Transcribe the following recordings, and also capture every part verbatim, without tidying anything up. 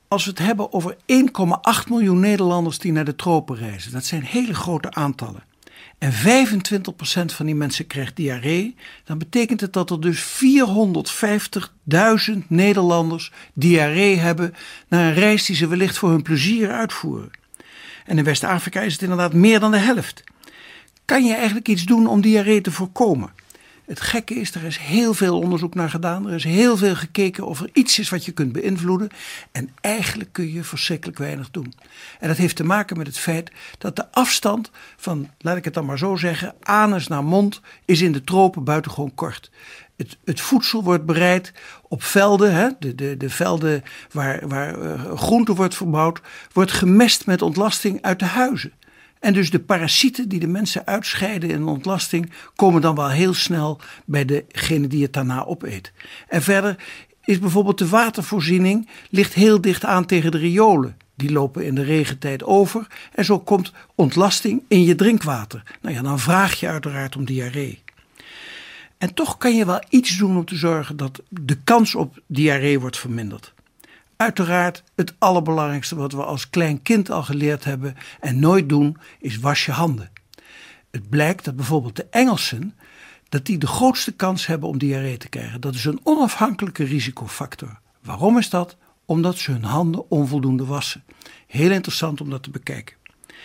als we het hebben over één komma acht miljoen Nederlanders die naar de tropen reizen. Dat zijn hele grote aantallen. En vijfentwintig procent van die mensen krijgt diarree. Dan betekent het dat er dus vierhonderdvijftigduizend Nederlanders diarree hebben na een reis die ze wellicht voor hun plezier uitvoeren. En in West-Afrika is het inderdaad meer dan de helft. Kan je eigenlijk iets doen om diarree te voorkomen? Het gekke is, er is heel veel onderzoek naar gedaan. Er is heel veel gekeken of er iets is wat je kunt beïnvloeden. En eigenlijk kun je verschrikkelijk weinig doen. En dat heeft te maken met het feit dat de afstand van, laat ik het dan maar zo zeggen, anus naar mond is in de tropen buitengewoon kort. Het, het voedsel wordt bereid op velden, hè, de, de, de velden waar, waar uh, groente wordt verbouwd, wordt gemest met ontlasting uit de huizen. En dus de parasieten die de mensen uitscheiden in de ontlasting komen dan wel heel snel bij degene die het daarna opeet. En verder is bijvoorbeeld de watervoorziening ligt heel dicht aan tegen de riolen. Die lopen in de regentijd over en zo komt ontlasting in je drinkwater. Nou ja, dan vraag je uiteraard om diarree. En toch kan je wel iets doen om te zorgen dat de kans op diarree wordt verminderd. Uiteraard het allerbelangrijkste wat we als klein kind al geleerd hebben en nooit doen is was je handen. Het blijkt dat bijvoorbeeld de Engelsen dat die de grootste kans hebben om diarree te krijgen. Dat is een onafhankelijke risicofactor. Waarom is dat? Omdat ze hun handen onvoldoende wassen. Heel interessant om dat te bekijken.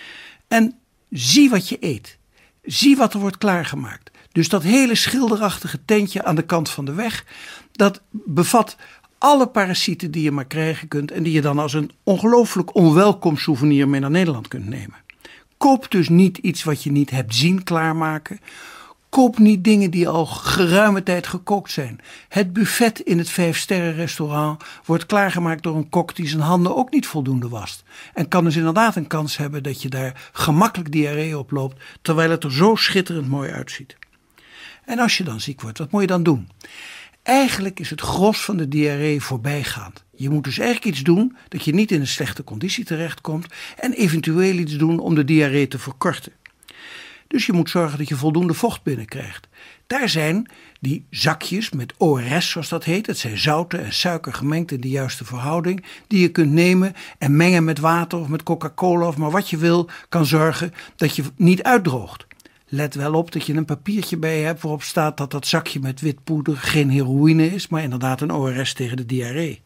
En zie wat je eet. Zie wat er wordt klaargemaakt. Dus dat hele schilderachtige tentje aan de kant van de weg, dat bevat alle parasieten die je maar krijgen kunt en die je dan als een ongelooflijk onwelkom souvenir mee naar Nederland kunt nemen. Koop dus niet iets wat je niet hebt zien klaarmaken. Koop niet dingen die al geruime tijd gekookt zijn. Het buffet in het vijfsterrenrestaurant wordt klaargemaakt door een kok die zijn handen ook niet voldoende wast. En kan dus inderdaad een kans hebben dat je daar gemakkelijk diarree op loopt, terwijl het er zo schitterend mooi uitziet. En als je dan ziek wordt, wat moet je dan doen? Eigenlijk is het gros van de diarree voorbijgaand. Je moet dus eigenlijk iets doen dat je niet in een slechte conditie terechtkomt en eventueel iets doen om de diarree te verkorten. Dus je moet zorgen dat je voldoende vocht binnenkrijgt. Daar zijn die zakjes met O R S zoals dat heet. Dat zijn zouten en suiker gemengd in de juiste verhouding. Die je kunt nemen en mengen met water of met Coca-Cola of maar wat je wil. Kan zorgen dat je niet uitdroogt. Let wel op dat je een papiertje bij je hebt waarop staat dat dat zakje met wit poeder geen heroïne is. Maar inderdaad een O R S tegen de diarree.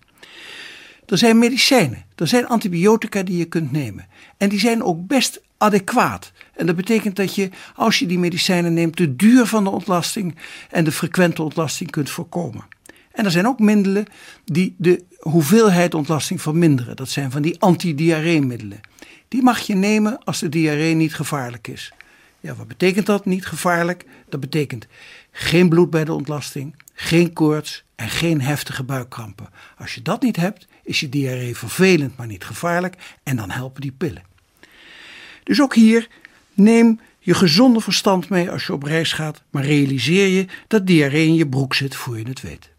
Er zijn medicijnen. Er zijn antibiotica die je kunt nemen. En die zijn ook best adequaat. En dat betekent dat je, als je die medicijnen neemt, de duur van de ontlasting en de frequente ontlasting kunt voorkomen. En er zijn ook middelen die de hoeveelheid ontlasting verminderen. Dat zijn van die antidiarreemiddelen. Die mag je nemen als de diarree niet gevaarlijk is. Ja, wat betekent dat, niet gevaarlijk? Dat betekent geen bloed bij de ontlasting, geen koorts en geen heftige buikkrampen. Als je dat niet hebt, is je diarree vervelend, maar niet gevaarlijk en dan helpen die pillen. Dus ook hier, neem je gezonde verstand mee als je op reis gaat, maar realiseer je dat diarree in je broek zit voor je het weet.